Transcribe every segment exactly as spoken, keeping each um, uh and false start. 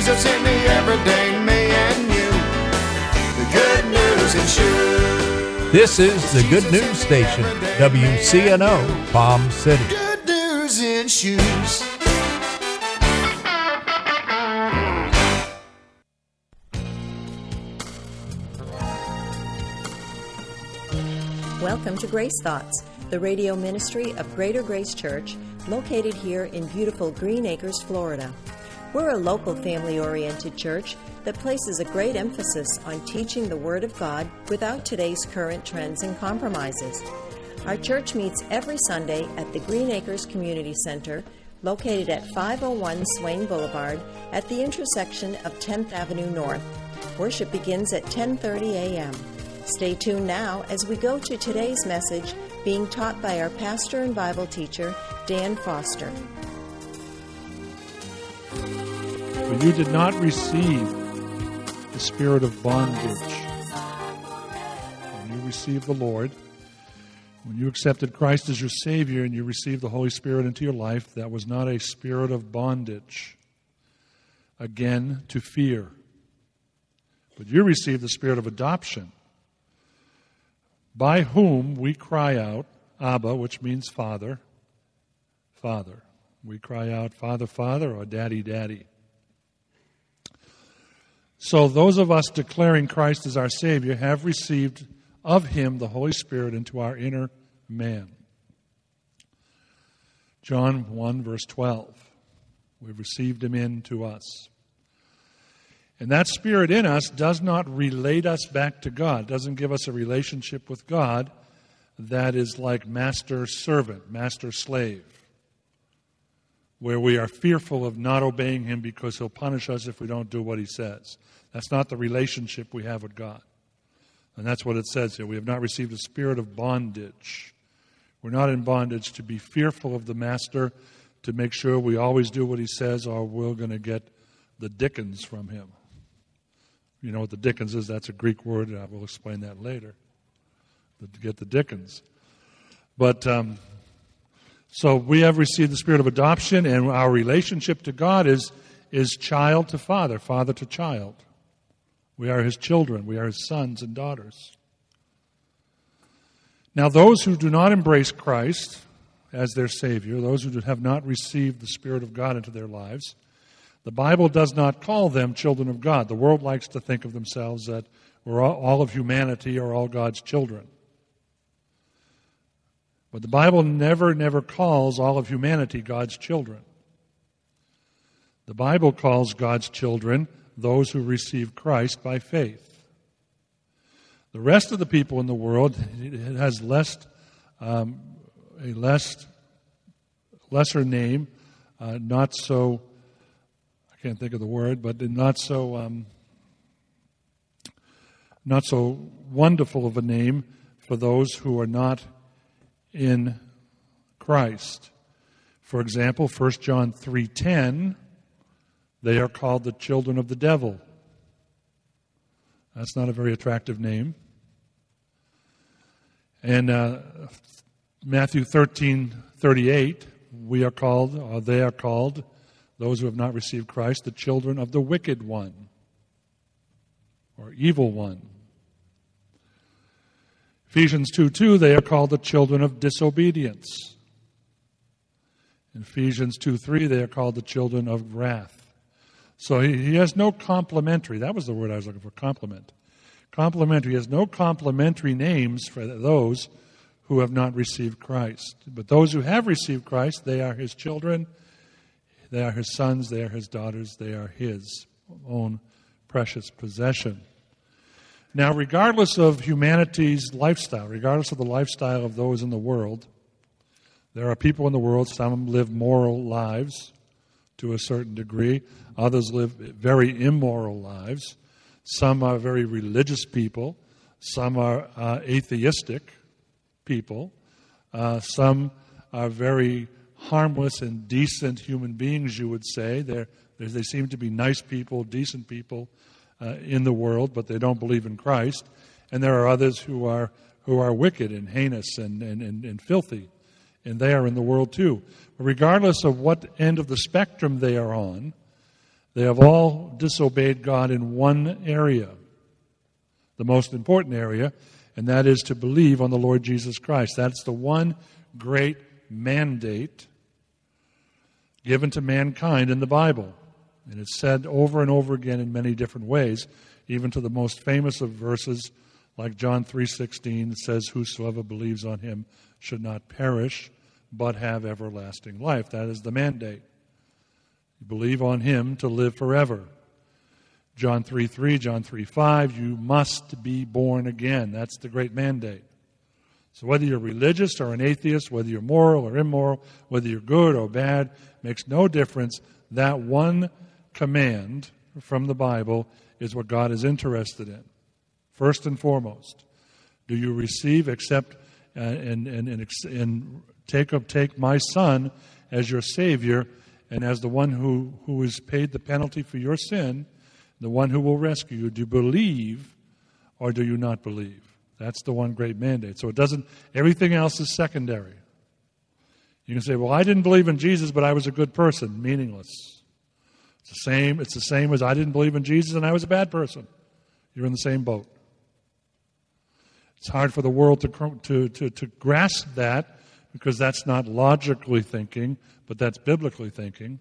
Jesus in the everyday me and you. The Good News in Shoes. This is the Good News Station, W C N O, Palm City. Good News in Shoes. Welcome to Grace Thoughts, the radio ministry of Greater Grace Church, located here in beautiful Green Acres, Florida. We're a local family-oriented church that places a great emphasis on teaching the Word of God without today's current trends and compromises. Our church meets every Sunday at the Green Acres Community Center, located at five oh one Swain Boulevard at the intersection of tenth Avenue North. Worship begins at ten thirty a.m. Stay tuned now as we go to today's message being taught by our pastor and Bible teacher, Dan Foster. For you did not receive the spirit of bondage. When you received the Lord, when you accepted Christ as your Savior and you received the Holy Spirit into your life, that was not a spirit of bondage, again, to fear. But you received the spirit of adoption, by whom we cry out, Abba, which means Father, Father. We cry out, Father, Father, or Daddy, Daddy. So those of us declaring Christ as our Savior have received of Him the Holy Spirit into our inner man. John one, verse twelve. We've received Him into us. And that Spirit in us does not relate us back to God, doesn't give us a relationship with God that is like master-servant, master-slave, where we are fearful of not obeying Him because He'll punish us if we don't do what He says. That's not the relationship we have with God. And that's what it says here. We have not received a spirit of bondage. We're not in bondage to be fearful of the Master, to make sure we always do what He says, or we're going to get the dickens from Him. You know what the dickens is? That's a Greek word. I will explain that later. To get the dickens. But, um, so we have received the spirit of adoption, and our relationship to God is, is child to father, father to child. We are His children. We are His sons and daughters. Now, those who do not embrace Christ as their Savior, those who have not received the Spirit of God into their lives, the Bible does not call them children of God. The world likes to think of themselves that we're all, all of humanity are all God's children. But the Bible never, never calls all of humanity God's children. The Bible calls God's children those who receive Christ by faith. The rest of the people in the world, it has less, um, a less, lesser name, uh, not so, I can't think of the word, but not so, um, not so wonderful of a name for those who are not in Christ. For example, First John three ten, they are called the children of the devil. That's not a very attractive name. And uh, Matthew thirteen thirty-eight, we are called, or they are called, those who have not received Christ, the children of the wicked one, or evil one. Ephesians two two, they are called the children of disobedience. In Ephesians two three, they are called the children of wrath. So he, he has no complementary. That was the word I was looking for, complement. Complementary. He has no complementary names for those who have not received Christ. But those who have received Christ, they are His children, they are His sons, they are His daughters, they are His own precious possession. Now, regardless of humanity's lifestyle, regardless of the lifestyle of those in the world, there are people in the world, some live moral lives to a certain degree, others live very immoral lives, some are very religious people, some are uh, atheistic people, uh, some are very harmless and decent human beings, you would say. They're, they seem to be nice people, decent people, Uh, in the world, but they don't believe in Christ. And there are others who are who are wicked and heinous and, and, and, and filthy, and they are in the world too. But regardless of what end of the spectrum they are on, They have all disobeyed God in one area, the most important area, and that is to believe on the Lord Jesus Christ. That's the one great mandate given to mankind in the Bible. And it's said over and over again in many different ways, even to the most famous of verses, like John three sixteen, that says, "Whosoever believes on him should not perish, but have everlasting life." That is the mandate. You believe on him to live forever. John three three, John three five, you must be born again. That's the great mandate. So whether you're religious or an atheist, whether you're moral or immoral, whether you're good or bad, makes no difference. That one command from the Bible is what God is interested in. First and foremost, do you receive, accept, uh, and, and, and, and take up, take my Son as your Savior and as the one who, who has paid the penalty for your sin, the one who will rescue you? Do you believe or do you not believe? That's the one great mandate. So it doesn't, everything else is secondary. You can say, well, I didn't believe in Jesus, but I was a good person. Meaningless. It's the same, it's the same as I didn't believe in Jesus and I was a bad person. You're in the same boat. It's hard for the world to, to, to, to grasp that because that's not logically thinking, but that's biblically thinking.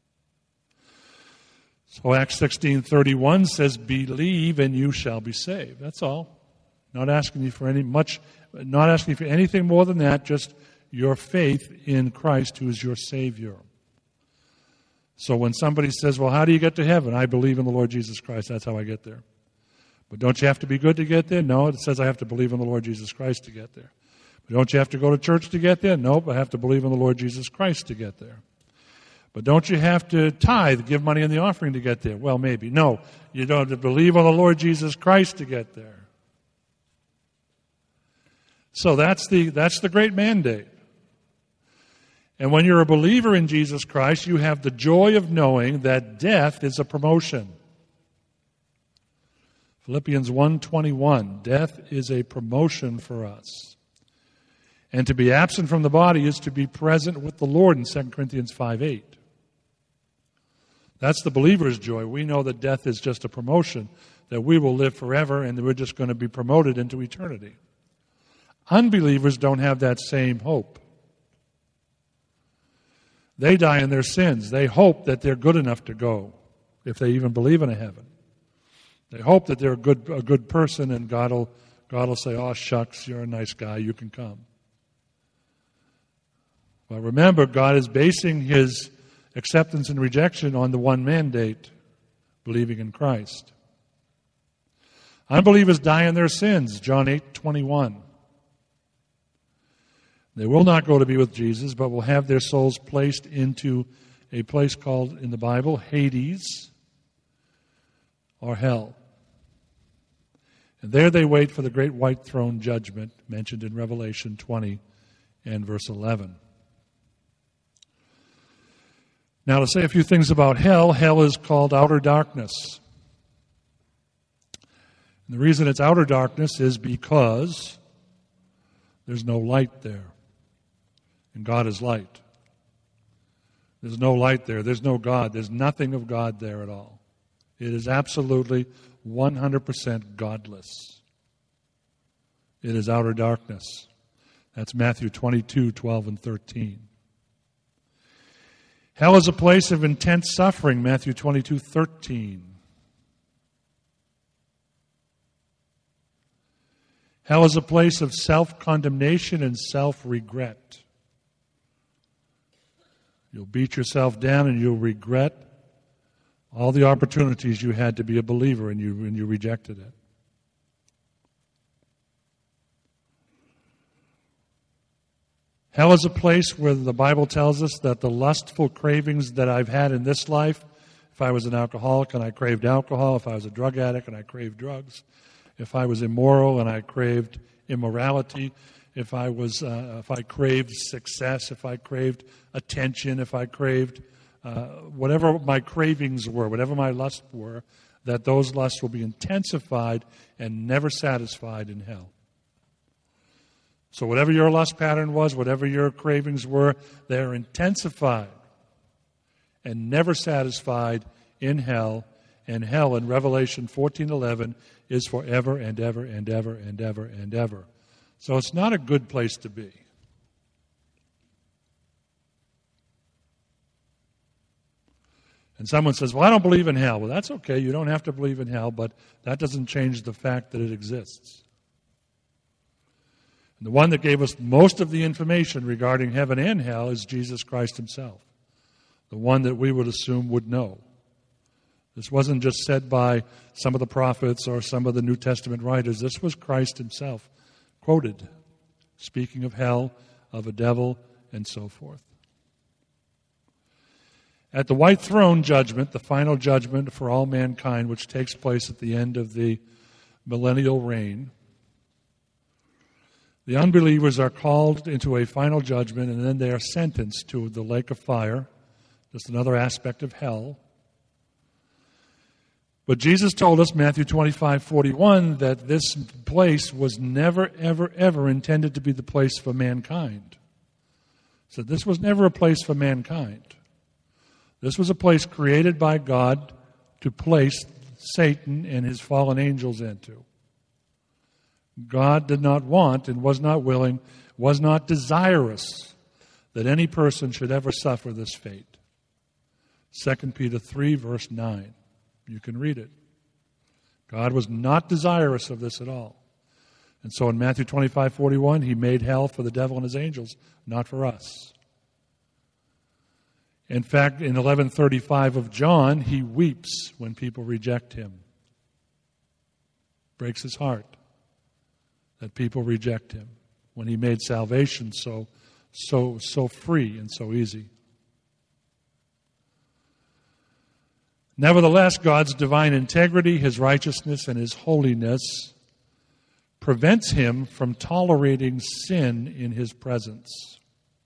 So Acts sixteen thirty-one says, believe and you shall be saved. That's all. Not asking you for any much, not asking you for anything more than that, just your faith in Christ who is your Savior. So when somebody says, well, how do you get to heaven? I believe in the Lord Jesus Christ. That's how I get there. But don't you have to be good to get there? No, it says I have to believe in the Lord Jesus Christ to get there. But don't you have to go to church to get there? Nope, I have to believe in the Lord Jesus Christ to get there. But don't you have to tithe, give money in the offering to get there? Well, maybe. No, you don't have to believe on the Lord Jesus Christ to get there. So that's the that's the great mandate. And when you're a believer in Jesus Christ, you have the joy of knowing that death is a promotion. Philippians one twenty-one, death is a promotion for us. And to be absent from the body is to be present with the Lord in Second Corinthians five eight. That's the believer's joy. We know that death is just a promotion, that we will live forever and we're just going to be promoted into eternity. Unbelievers don't have that same hope. They die in their sins. They hope that they're good enough to go, if they even believe in a heaven. They hope that they're a good, a good person and God will, God will say, oh, shucks, you're a nice guy, you can come. Well, remember, God is basing his acceptance and rejection on the one mandate, believing in Christ. Unbelievers die in their sins, John eight twenty-one. They will not go to be with Jesus, but will have their souls placed into a place called, in the Bible, Hades or hell. And there they wait for the great white throne judgment mentioned in Revelation twenty and verse eleven. Now, to say a few things about hell, hell is called outer darkness. And the reason it's outer darkness is because there's no light there. And God is light. There's no light there. There's no God. There's nothing of God there at all. It is absolutely one hundred percent godless. It is outer darkness. That's Matthew twenty-two, twelve, and thirteen. Hell is a place of intense suffering, Matthew twenty-two, thirteen. Hell is a place of self-condemnation and self-regret. You'll beat yourself down and you'll regret all the opportunities you had to be a believer and you, and you rejected it. Hell is a place where the Bible tells us that the lustful cravings that I've had in this life, if I was an alcoholic and I craved alcohol, if I was a drug addict and I craved drugs, if I was immoral and I craved immorality, if I was, uh, if I craved success, if I craved attention, if I craved uh, whatever my cravings were, whatever my lusts were, that those lusts will be intensified and never satisfied in hell. So whatever your lust pattern was, whatever your cravings were, they're intensified and never satisfied in hell, and hell in Revelation fourteen eleven is forever and ever and ever and ever and ever. So it's not a good place to be. And someone says, well, I don't believe in hell. Well, that's okay. You don't have to believe in hell, but that doesn't change the fact that it exists. And the one that gave us most of the information regarding heaven and hell is Jesus Christ himself, the one that we would assume would know. This wasn't just said by some of the prophets or some of the New Testament writers. This was Christ himself quoted, speaking of hell, of a devil, and so forth. At the white throne judgment, the final judgment for all mankind, which takes place at the end of the millennial reign, the unbelievers are called into a final judgment, and then they are sentenced to the lake of fire, just another aspect of hell. But Jesus told us, Matthew twenty-five forty-one, that this place was never, ever, ever intended to be the place for mankind. So this was never a place for mankind. This was a place created by God to place Satan and his fallen angels into. God did not want and was not willing, was not desirous that any person should ever suffer this fate. Second Peter three, verse nine. You can read it. God was not desirous of this at all. And so in Matthew twenty-five forty-one, he made hell for the devil and his angels, not for us. In fact, in eleven thirty-five of John, he weeps when people reject him. Breaks his heart that people reject him when he made salvation so, so, so free and so easy. Nevertheless, God's divine integrity, his righteousness, and his holiness prevents him from tolerating sin in his presence.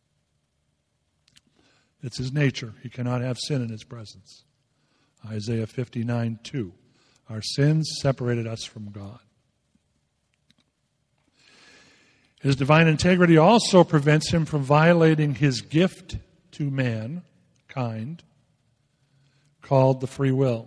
It's his nature. He cannot have sin in his presence. Isaiah fifty-nine two. Our sins separated us from God. His divine integrity also prevents him from violating his gift to mankind, called the free will.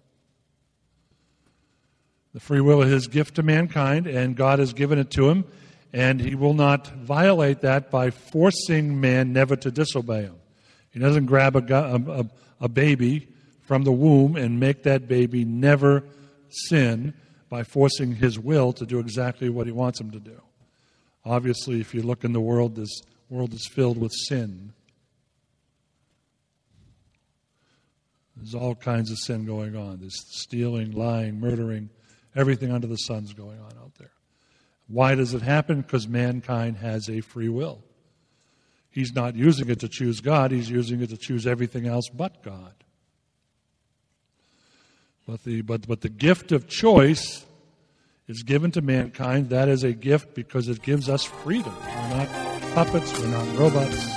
The free will is his gift to mankind, and God has given it to him, and he will not violate that by forcing man never to disobey him. He doesn't grab a, a, a baby from the womb and make that baby never sin by forcing his will to do exactly what he wants him to do. Obviously, if you look in the world, this world is filled with sin. There's all kinds of sin going on. There's stealing, lying, murdering, everything under the sun's going on out there. Why does it happen? Because mankind has a free will. He's not using it to choose God. He's using it to choose everything else but God. But the, but, but the gift of choice is given to mankind. That is a gift because it gives us freedom. We're not puppets. We're not robots.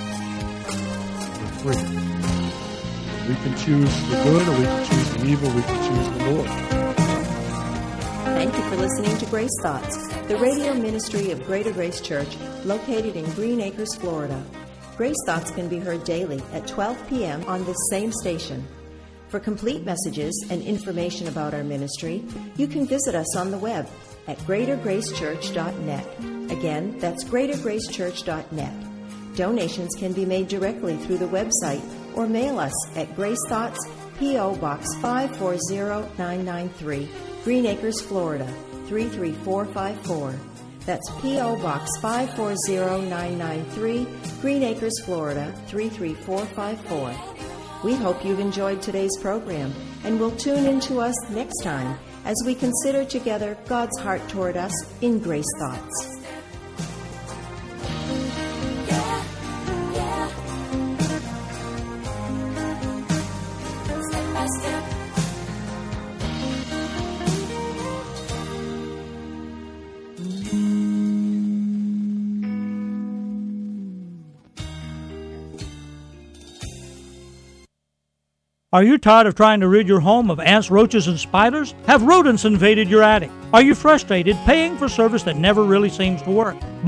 We're free. We can choose the good or we can choose the evil. We can choose the Lord. Thank you for listening to Grace Thoughts, the radio ministry of Greater Grace Church, located in Green Acres, Florida. Grace Thoughts can be heard daily at twelve p.m. on this same station. For complete messages and information about our ministry, you can visit us on the web at greater grace church dot net. Again, that's greater grace church dot net. Donations can be made directly through the website or mail us at Grace Thoughts, P O. Box five four zero nine nine three, Green Acres, Florida, three three four five four. That's P O. Box five four zero nine nine three, Green Acres, Florida, three three four five four. We hope you've enjoyed today's program and will tune in to us next time as we consider together God's heart toward us in Grace Thoughts. Are you tired of trying to rid your home of ants, roaches, and spiders? Have rodents invaded your attic? Are you frustrated paying for service that never really seems to work?